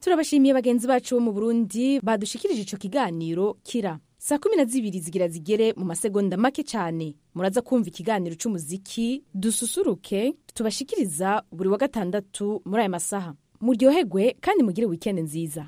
Turabashimiye bagenzi bacu bo mu Burundi badushikirije ico kiganiro kira. 12:00 zigira zigere mu masegonda make cyane. Muraza kumva ikiganiro c'umuziki dususuruke tubashikiriza buri wa gatandatu muri aya masaha. Muryoherwe kandi mugire weekend nziza.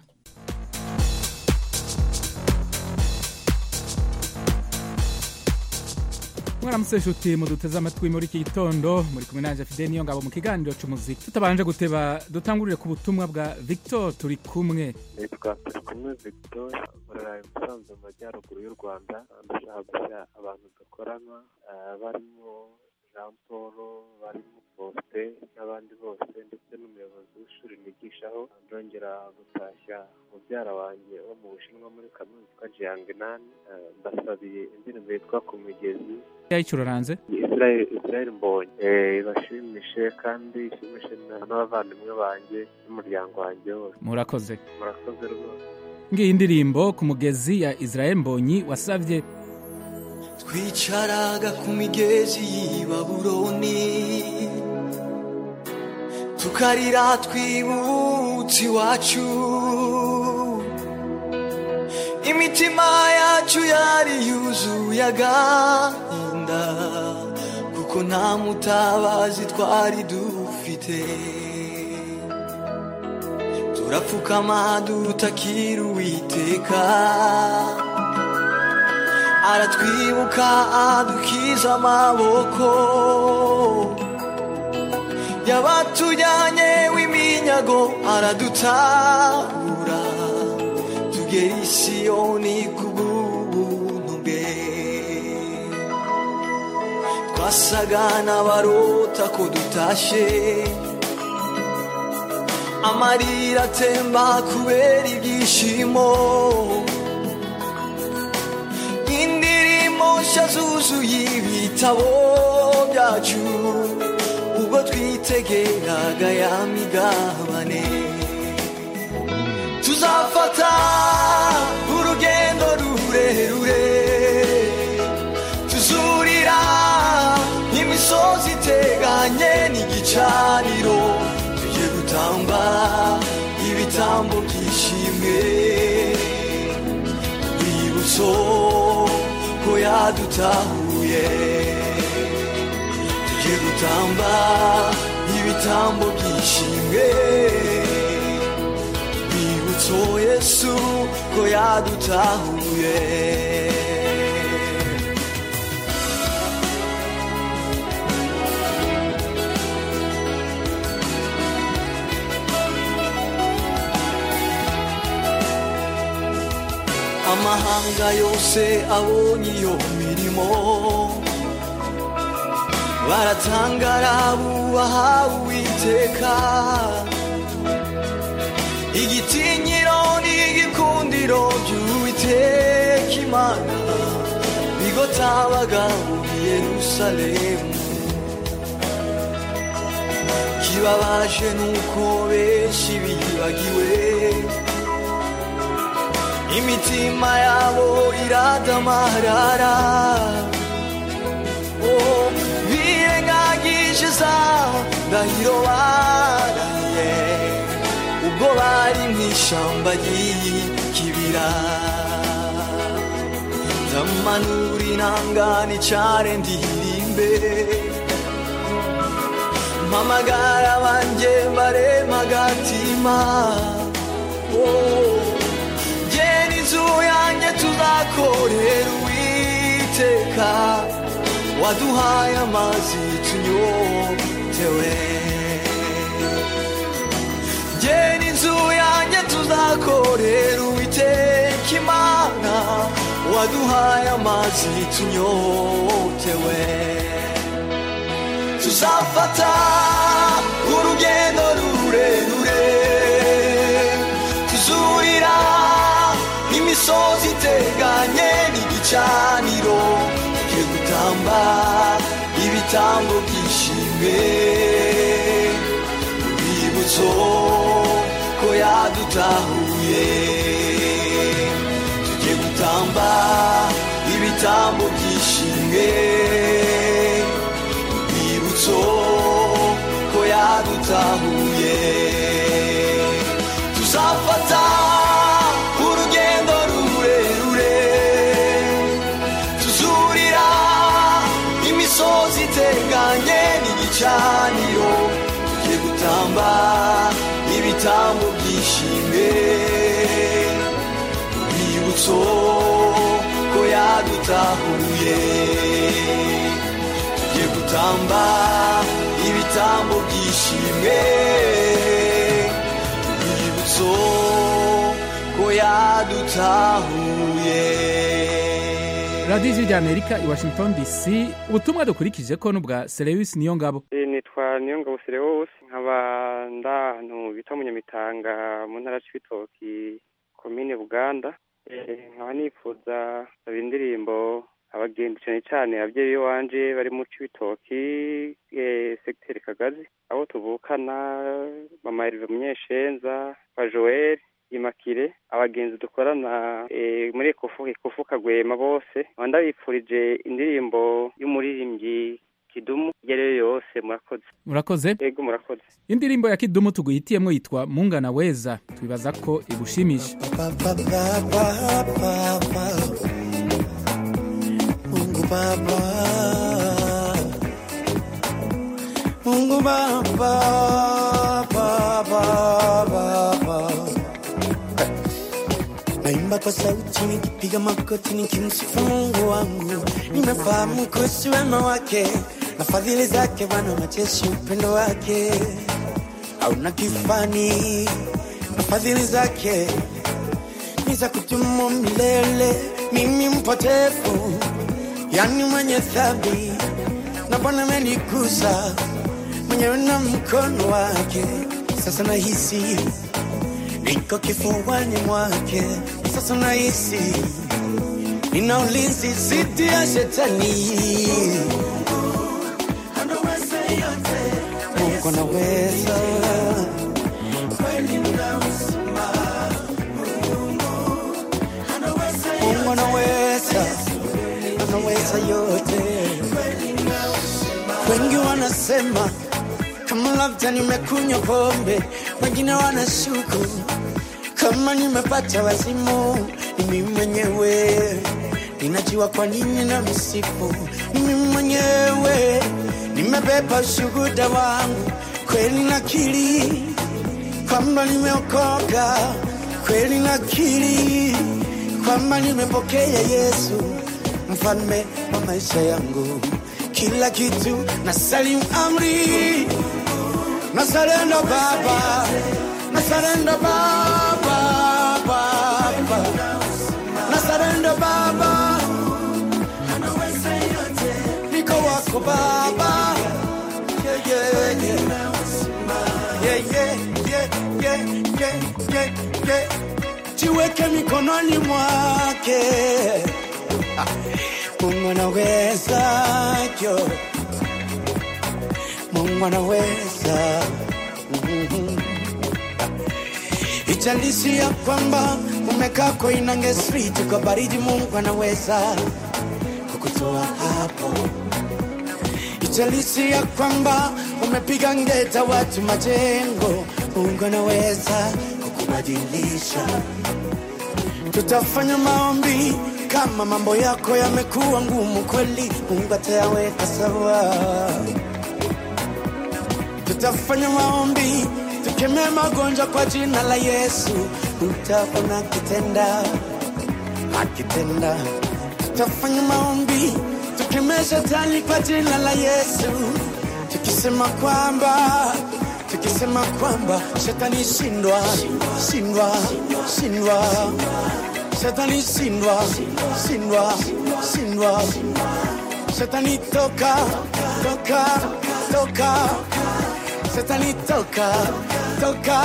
Mwaramutse nshuti muduteze amatwi muri iki gitondo muri kumwe nanje Fidel niyo ngabo mu kiganiro c'umuziki. Tutabanje guteba dutangurire ku butumwa bwa Victor turi kumwe. Turi kumwe Victor baraye Musanze mu majyaruguru y'u Rwanda. Ndashaka gushya abantu dukorana barimo Jean Paul, barimo Faustin n'abandi bose ndetse n'umuyobozi w'ishuri nigishaho. Ndongera gutashya mubyara wanjye wo mu Bushinwa muri kaminuza yitwa Jiangnan. Mbasabiye indirimbo yitwa ku migezi yayicuranze Israel Mbonyi bashimishe kandi ishimishe n'abavandimwe banjye n'umuryango wanjye wose. Murakoze rwose. Ngiyi indirimbo ku mugezi ya Israel Mbonyi wasavye. Twicaraga ku migezi y'i Babuloni tukarira twibutse iwacu, imitima yacu yari yuzuye agahinda kuko nta mutabazi twari dufite. Turapfukama dutakira Uwiteka, aratwibuka adukiza amaboko. Yabatujyanye w'iminyago aradutabura, tugera i Siyoni kubw'ubuntu bwe. Twasaga n'abarota ko dutashe, amarira atemba kubera ibyishimo. Indirimbo nshya zuzuye ibitabo byacu ubwo twitegeraga ya migabane. Tuzafata urugendo rurerure, tuzurira imisozi iteganye n'igicaniro, tujye gutamba ibitambo byishimwe, urwibutso ko yadutahuye. Tujye gutamba ibitambo byishimwe, urwibutso Yesu ko yadutahuye. Amahanga yose abonye iyo mirimo, baratangara bubaha Uwiteka. Igitinyiro n'igikundiro by'Uwiteka Imana bigotabaga muri Yerusalemu. Kibabaje nuko benshi bibagiwe, imitima yabo iradamarara. Birengagije za ndahiro barahiye ubwo bari mu ishyamba ry'ikibira. Ndamanura inanga nicare ndirimbe, mpamagara banjye mbarema agatima. Jye n'inzu yanjye tuzakorera Uwiteka, waduhaye amazi tunyotewe. Jye n'inzu yanjye tuzakorera Uwiteka Imana, waduhaye amazi tunyotewe. Tuzafata urugendo rurerure, tuzurira imisozi iteganye n'igicaniro, tujye gutamba ibitambo byishimwe, urwibutso ko yadutahuye. Tujye gutamba ibitambo byishimwe, urwibutso ko yadutahuye. Tuzafata twibutso ko yadutahuye tugiye gutamba ibitambo byishimwe twibutso ko yadutahuye. radiyo ijwi ry'amerika i washington dc. ubutumwa dukurikije ko n'ubwa Serewisi Niyongabo. Nitwa Niyongabo Serewisi, nkaba ndahantu bita Munyamitanga mu ntara y'Ibitoki komine Buganda. Nkaba nifuza aba indirimbo abagenzi cyane cyane ababyeyi wanje bari mu Cibitoki secteur Kagazi, aho tuvukana mama Herve Munyeshenza, wa Joel Imakire, abagenzi dukorana muri Kofu Kagwema bose. Ndabipfurije indirimbo y'umuririmbyi Kidumu yere yose. Murakoze. Yego murakoze. Indirimbo ya Kidumu tuguhitiyemo yitwa Mungana Weza, twibaza ko igushimisha. Mungu Baba, Mungu Baba, Baba, Baba. Naimba kwa sauti nikipiga magoti nikimsifu Mungu wangu. Nimefahamu kuhusu wema wake na fadhili zake, Bwana wa majeshi, upendo wake hauna kifani, na fadhili zake ni za kudumu milele. Mimi mpotevu, yani mwenye dhambi, na Bwana amenigusa mwenyewe na mkono wake. Sasa nahisi niko kifuani mwake. Sasa nahisi nina ulinzi dhidi ya shetani. Mungu anaweza, Mungu anaweza, anaweza yote. Wengi wanasema kama labda nimekunywa pombe, wengine wanashuku kama nimepata wazimu. Mimi mwenyewe ninajua kwa nini na msifu. Mimi mwenyewe nimebeba shuhuda wangu, kweli nakiri kwamba nimeokoka, kweli nakiri kwamba nimepokea Yesu mfalme wa maisha yangu. Kila kitu nasalimu amri, nasarenda Baba, nasarenda Baba, Baba, nasarenda Baba, niko wako Baba. Yeah, yeah, yeah. Yeah, yeah, yeah, yeah, yeah, yeah, yeah. Jiweke mikononi mwake. Mungu anaweza, yo. Mungu anaweza. Ijalisi ya kwamba umekaa Koinange Street kwa baridi, Mungu anaweza kukutoa hapo. Ijalisi ya kwamba umepiga ngeta watu majengo, Mungu anaweza kukubadilisha. Tutafanya maombi kama mambo yako yamekuwa ngumu kweli, Mungu atayaweka sawa. Tutafanya maombi tukemee magonjwa kwa jina la Yesu, utaona kitenda, akitenda. Tutafanya maombi tukemee shetani kwa jina la Yesu, tukisema kwamba shetani shindwa, shindwa, shindwa. Shetani shindwa, shindwa, shindwa. Shetani toka, toka, toka. Shetani toka, toka.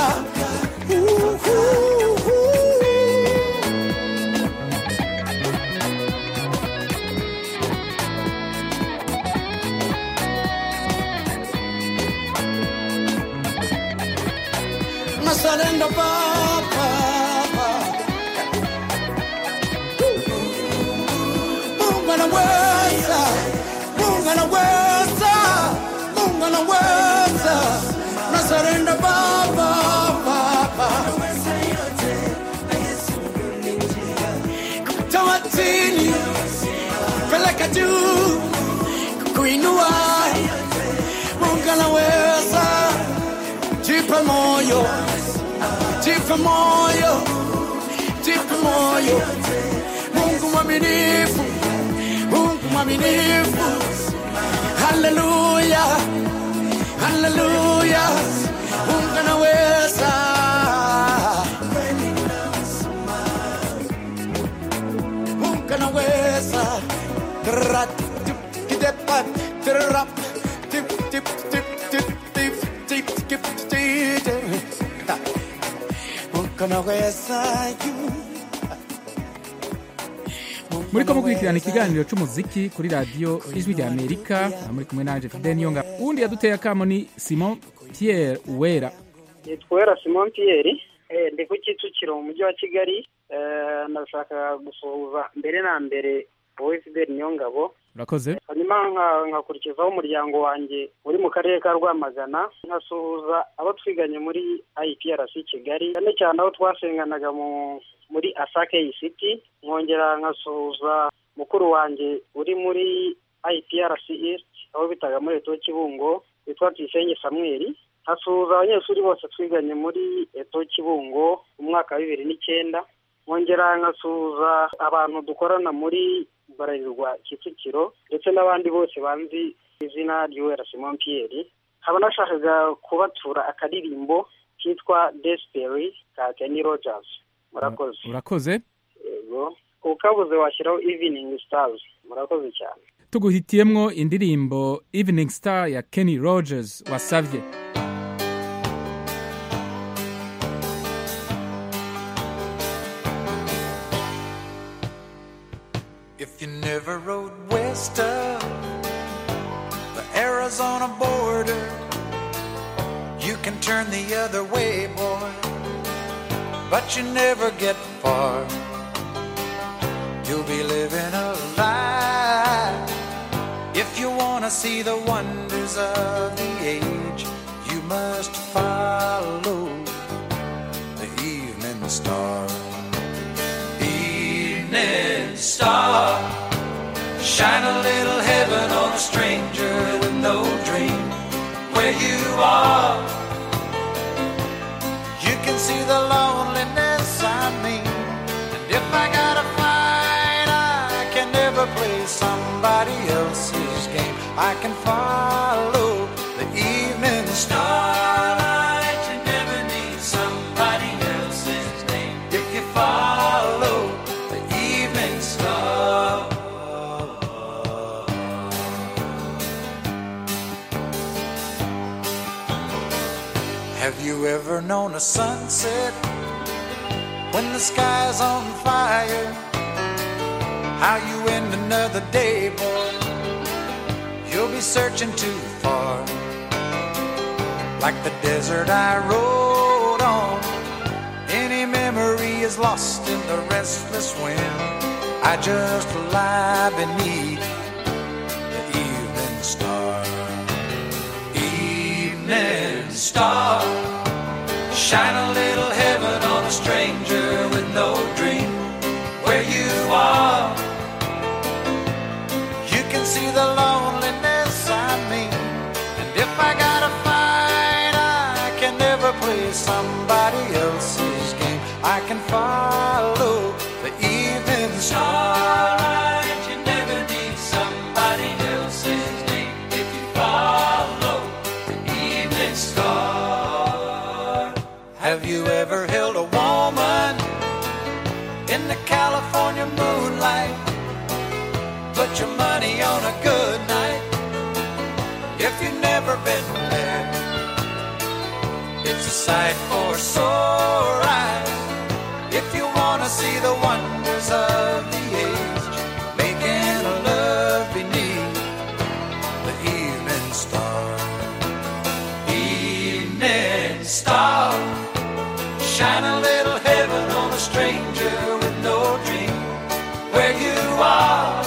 Nasarenda Baba, Mungu anaweza, Mungu anaweza, Mungu anaweza. Nasarenda Baba, Baba, kutoa chini, peleka juu, kuinua. Mungu anaweza. Jipe moyo, jipe moyo, jipe moyo. Mungu mwaminifu, Mungu mwaminifu. Haleluya, haleluya. Mungu anaweza. Mungu anaweza. muriko mukurikirana ikiganiro c'umuziki kuri radiyo ijwi rya amerika muri kumwe nanje Fidel Niyonga. uwundi yaduteye akamo ni Simon Pierre Uwera. Nitwera Simon Pierre, ndi ku Kicukiro mu mujyi wa Kigali. Nashaka gusuhuza mbere na mbere wowe Fidel Niyongabo. Urakoze. Hanyuma nkakurikizaho umuryango wanjye uri mu karere ka Rwamagana, nkasuhuza abo twiganye muri IPRC Kigali, cyane cyane aho twasenganaga muri Asake City. Nkongera nkasuhuza mukuru wanjye uri muri IPRC East aho bitaga muri Eto Kibungo, witwa Tuyisenge Samuel. Nkasuhuza abanyeshuri bose twiganye muri Eto Kibungo mu mwaka wa 2009. Nkongera nkasuhuza abantu dukorana muri Bararirwa Kicukiro ndetse n'abandi bose banzi izina ry'Uwera Simon Pierre. Haba nashakaga kubatura akaririmbo kitwa Desperate ka Kenny Rogers. Murakoze. Urakoze. Yego. Ukabuze washyiraho Evening Stars. Murakoze cyane. Tuguhitiyemwo indirimbo Evening Star ya Kenny Rogers wasavye. If you never rode west of the Arizona border, you can turn the other way, boy, but you never get far. You'll be living a lie. If you want to see the wonders of the age, you must follow the evening star. Evening star, shine a little heaven on a stranger with no dream where you are. You can see the loneliness I mean, and if I gotta fight, I can never play somebody else's game. I can follow the evening star. You never need somebody else's name if you follow the evening star. Have you ever known a sunset when the sky's on fire? How you end another day, boy, you'll be searching too far. Like the desert I rode on, any memory is lost in the restless wind. I just lie beneath the evening star. Evening star, shine a little heaven on a stranger with no dream where you are. You can see the loneliness I mean, and if I gotta fight, I can never play somebody else's game. I can follow the evening star. You never need somebody else's name if you follow the evening star. Have you ever held a woman in the California moonlight, put your money on a good night? If you've never been there, it's a sight for sore eyes. If you wanna see the wonders of the age, making a love beneath the evening star. Evening star, shine a little heaven on a stranger with no dream where you are.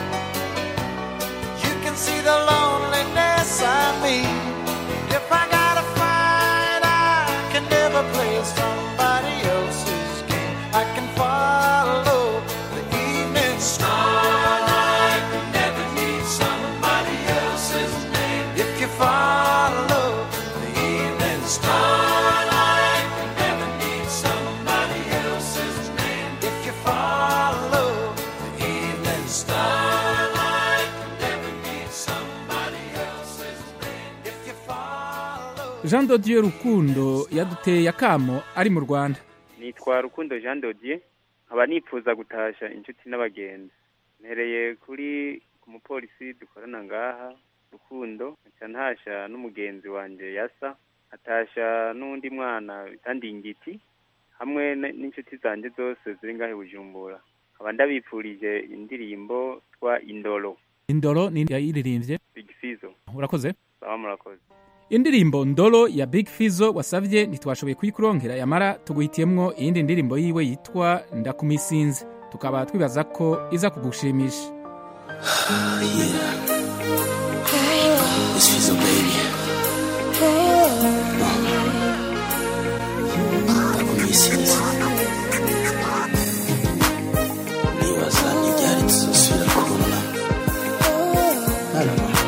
You can see the loneliness I mean. If I gotta fight, I can never play somebody else's game. I can follow the evening star. I can never need somebody else's name if you follow the evening star. I can never need somebody Jean Dodier Rukundo yaduteye akamo ari mu Rwanda. Nitwa Rukundo Jean Dodier, nkaba nipfuza gutasha inshuti n'abagenzi. Mpereye kuri ku mupolisi dukorana ngaha Rukundo, ntasha n'umugenzi wanje Yasa, atasha n'undi mwana bitandingiti hamwe n'inshuti zanje zose ziri ngahe Bujumbura. Nkaba ndabipfurije indirimbo twa Indolo. Indolo ni yayiririmbye Big Fizzo. Urakoze? Baba murakoze. Indirimbo Ndolo ya Big Fizzo wasavye ntitwashoboye kuyikurongera, yamara tuguhitiyemwo iyindi ndirimbo yiwe yitwa Ndakumisinze, tukaba twibaza ko iza kugushimisha. This Fizzo baby. Ndakumisinze. Nibaza n'iryari tuzosubira kubona. Arama.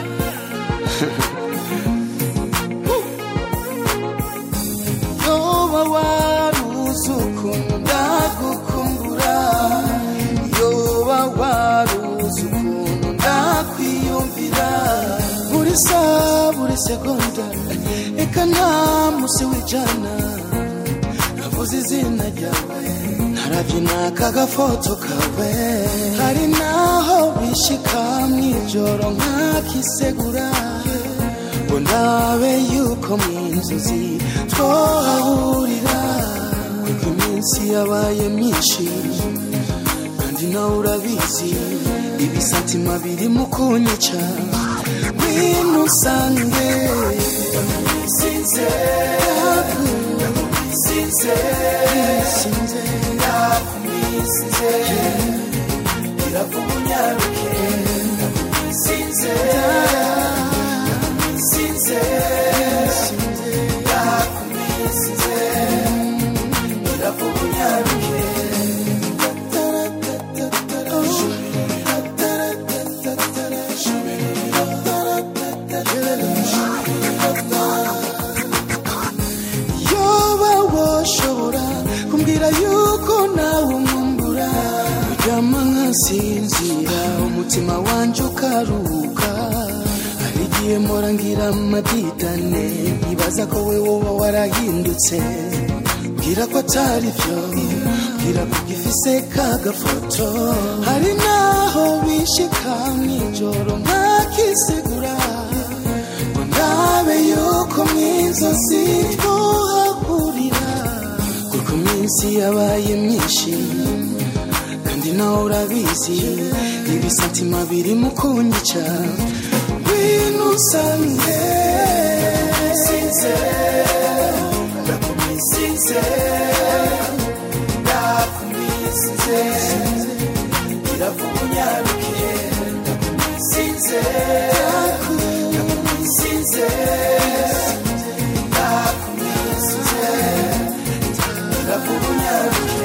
Yoba waruzi ukuntu ndagukumbura, yoba waruzi ukuntu ndakwiyumvira, buri segonda, eka nta musi w'ijana navuze izina ryawe, narabyina akagafoto kawe, hari naho bishika mw'ijoro nkakisegura, ngo ndabe yuko mw'inzozi twohahurira, kuko iminsi yabaye myinshi kandi nawe urabizi, ibisatima biri mu kunyica, ngwino usange ndakumisinze, ndakumisinze, iravuga unyaruke, ndakumisinze, ndakumisinze, ndakumisinze, iravuga unyaruke. Yuko nawe umwumbura, uryama nkasinzira, umutima wanje ukaruka, hari igihe mpora ngira amadidane, nkibaza ko we woba warahindutse, mbwira ko atari byo, mbwira ko ugifise kagafoto, hari naho bishika mw'ijoro nkakisegura, ngo ndabe yuko mw'inzozi twohahurira, kuko iminsi yabaye myinshi kandi nawe urabizi, ibisatima biri mu kunyica, ngwino usange ndakumisinze, ndakumisinze, ndakumisinze, iravuga unyaruke, ndakumisinze, ndakumisinze, ndakumisinze, iravuga unyaruke.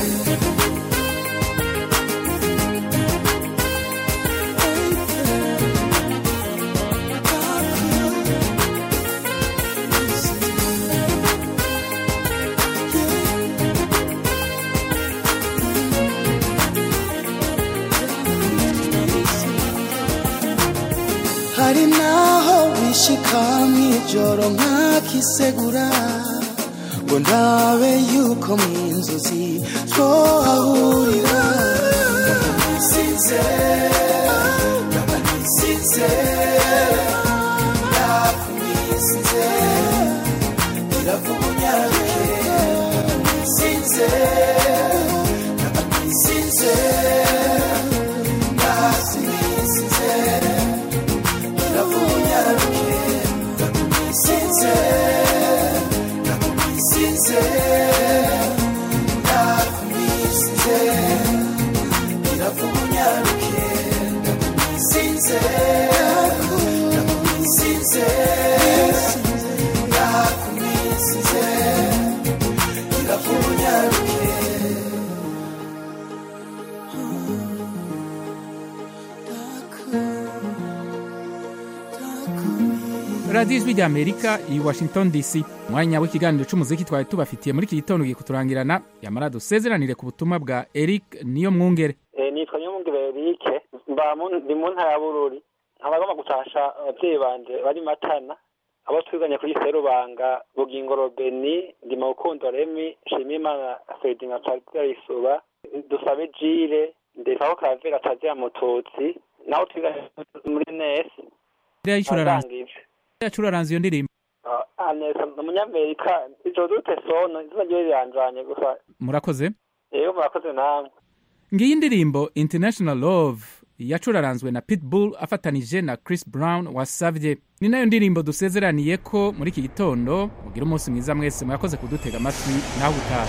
Hari naho bishika mw'ijoro nkakisegura, ngo ndabe yuko mw'inzozi twohahurira, ndakumisinze, ndakumisinze, ndakumisinze, iravuga unyaruke, ndakumisinze, ndakumisinze, ndakumisinze, iravuga unyaruke, ndakumisinze, ndakumisinze, ndakumisinze, iravuga unyaruke, ndakumisinze, ndakumisinze, ndakumisinze, iravuga unyaruke. Radio Ijwi ry'Amerika i Washington DC. Mwanya w'ikiganiro c'umuziki twari tubafitiye muri iki gitondo giye kuturangirana, yamara dusezeranire ku butumwa bwa Eric niyo mwungere. Nitwa Nyamungere Eric, ndi mu ntara ya Bururi, nkaba ngomba gutasha abavyeyi banje bari Matana, abo twiganye kuri Serubanga Bugingo Robeni Ndimurukundo Remy Nshimiyimana Fredi na Pascal Isuba Dusabe Jire ndetse aho Kavera Tazia Mututsi naho twiganye muri NES yacuraranze iyo ndirimbo Anesa umunyamerika ijo dute sono izongere yanjanye gusa murakoze murakoze namwe ngiyi indirimbo International Love yacuraranzwe na Pitbull afatanije na Chris Brown wasavye ni nayo ndirimbo dusezeraniye ko muri iki gitondo mugira umunsi mwiza mwese mwakoze kudutega amatwi naho utaha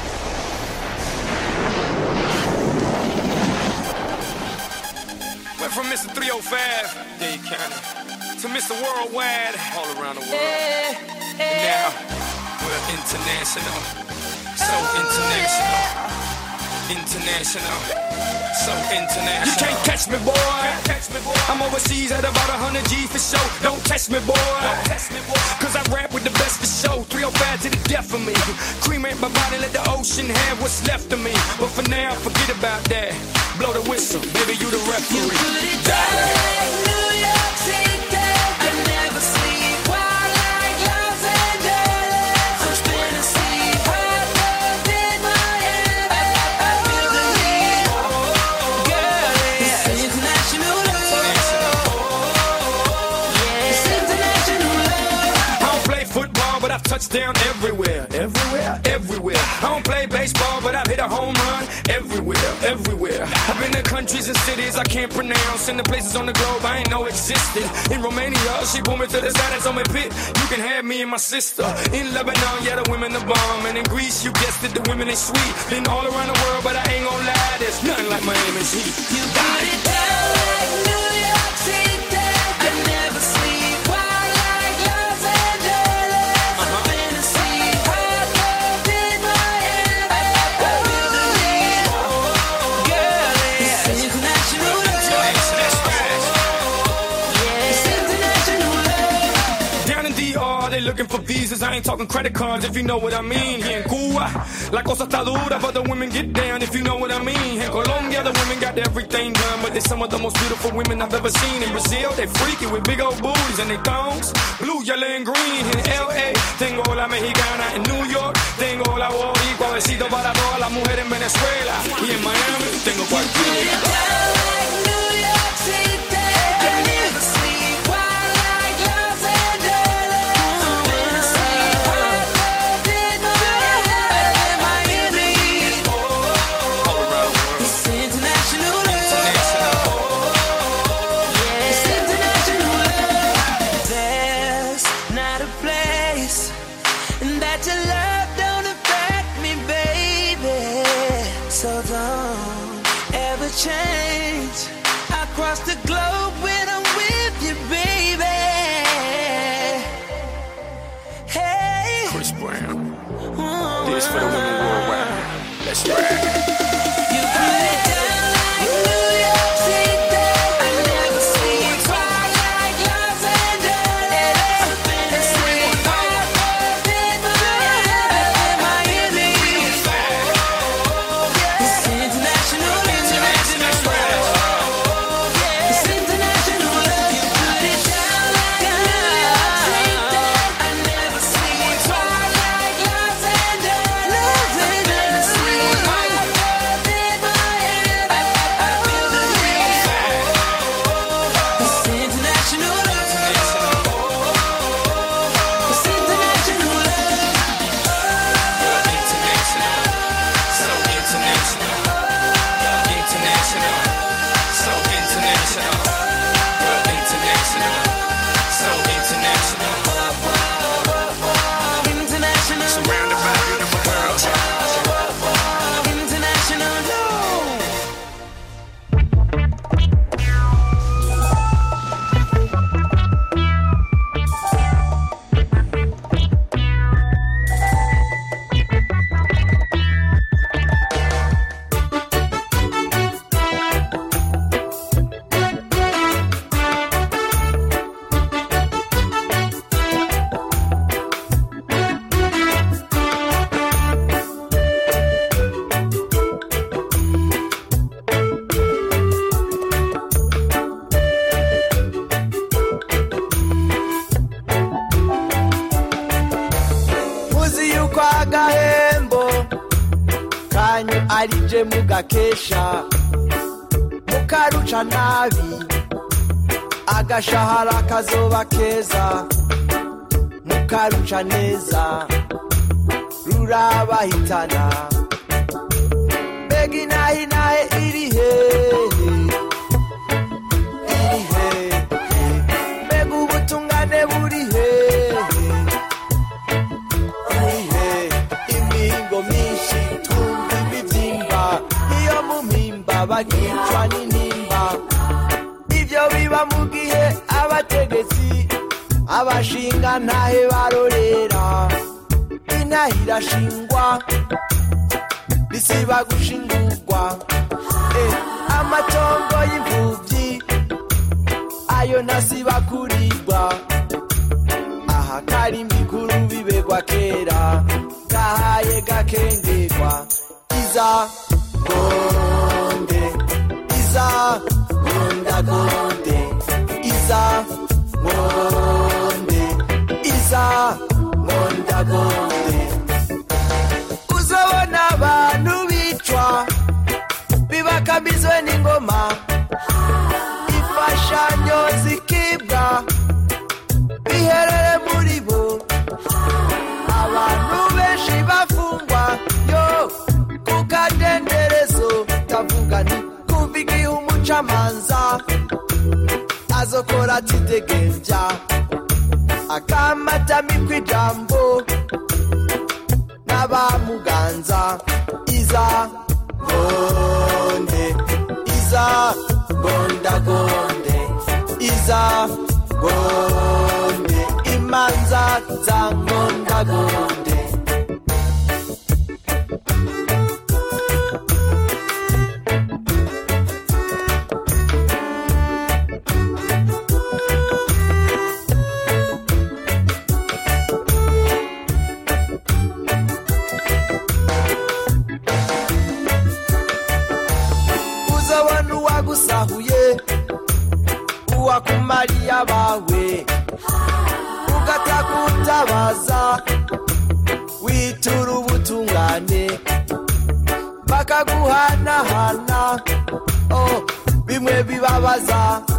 Went from Mr. 305 Dade County to Mr. Worldwide all around the world. And now we're international, so international, international, so international. You can't catch me, boy. I'm overseas at about 100 G for show. Don't test me, boy. Cause I rap with the best for show. 305 to the death of me. Cremate my body, let the ocean have what's left of me. But for now, forget about that. Blow the whistle, baby, you the referee. You put it down like New York City. I never sleep wild like Los Angeles. I'm spinning sleep hard up in Miami. I feel the heat, girl. It's international love. It's international love. I don't play football, but I've touched down everywhere, everywhere, everywhere. I don't play baseball, but I've hit a home run everywhere, everywhere. I've been to countries and cities I can't pronounce, and the places on the globe I ain't know existed. In Romania, she pulled me to the side and told me, Pit, you can have me and my sister. In Lebanon, yeah, the women are bomb, and in Greece, you guessed it, the women ain't sweet. Been all around the world, but I ain't gon' lie, there's nothing like Miami's heat. You put it down like New York City. I never sleep wild like Los Angeles. I've been to sleep hard up in Miami. I feel the heat, girl. It's international love. It's international love. Down in DR, they looking for visas. I ain't talking credit cards, if you know what I mean. Here in Cuba, la cosa está dura, but the women get down, if you know what I mean. In Colombia, the women got everything done, but they're some of the most beautiful women I've ever seen. In Brazil, they freaky with big old booties and they thongs, blue, yellow, and green. In LA, tengo la mexicana. In New York, tengo la boricua. Besito para todas las mujeres en Venezuela. Y en Miami, tengo cualquiera. Change across the globe when I'm with you, baby. Hey, Chris Brown, this for the women worldwide. Let's ride. kanyu arije mugakesha mukaruca nabi agashahara kazoba keza mukaruca neza rurabahitana mbega inahinahe iri hehe iri hehe mbega ubutungane buri hehe uri hehe imihingo myinshi twumva imibyimba iyo mu mpimba bakicwa n'intimba ibyo biba mu gihe abategetsi abashinga ntahe barorera intahe irashingwa risiba gushingurwa amatongo y'imfuvyi ayo ntasiba kurigwa aha kari mbikuru bibegwa kera gahaye gakengerwa iza gonde iza gondagonde iza gonde iza gondagonde uzabona abantu bicwa bibakamizwe n'ingoma imfashanyo zikibwa biherere muri bo abantu benshi bafungwa yo ku kadenderezo tavuga ni kumva igihe umucamanza azokora atidegemvya akamatami kw'ijambo n'abamuganza iza gonde iza gondagonde iza gonde imanza za gondagonde uwakumariya bawe ugatakutabaza witura ubutungane bakaguhanahana bimwe bibabaza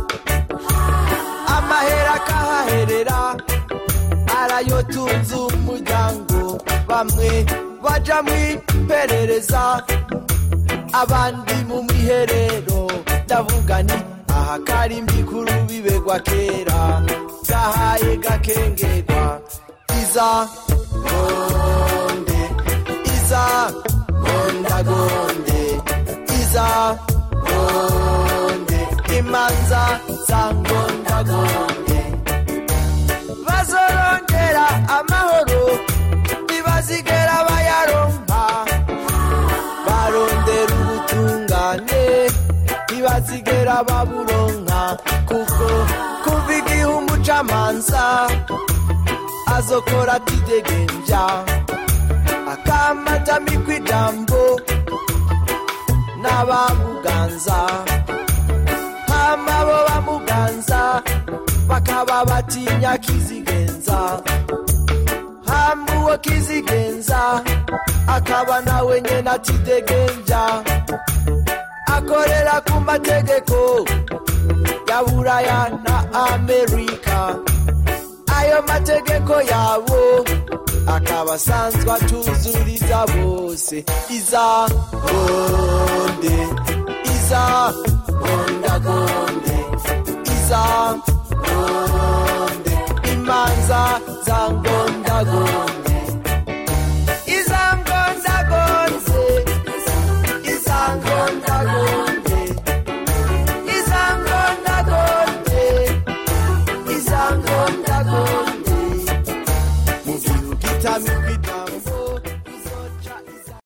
amahera akahaherera arayotunze umuryango bamwe baja mwiperereza abandi mu mwiherero ndavuga ni aha kari mbikuru bibegwa kera gahaye gakengerwa iza gonde iza gondagonde iza gonde imanza za gondagonde bazorongera amahoro ntibazigera bayaronka barondera ubutungane ntibazigera baburonka kuko kuva igihe umucamanza azokora atidegemvya akamatami kw'ijambo n'abamuganza hama bo bamuganza bakaba batinya kizigenza hama uwo kizigenza akaba nawe nyene atidegemvya akorera ku mategeko ya Buraya na Amerika ayo mategeko yabo akaba asanzwe atuzuriza bose iza gonde iza gondagonde iza gonde imanza za gondagonde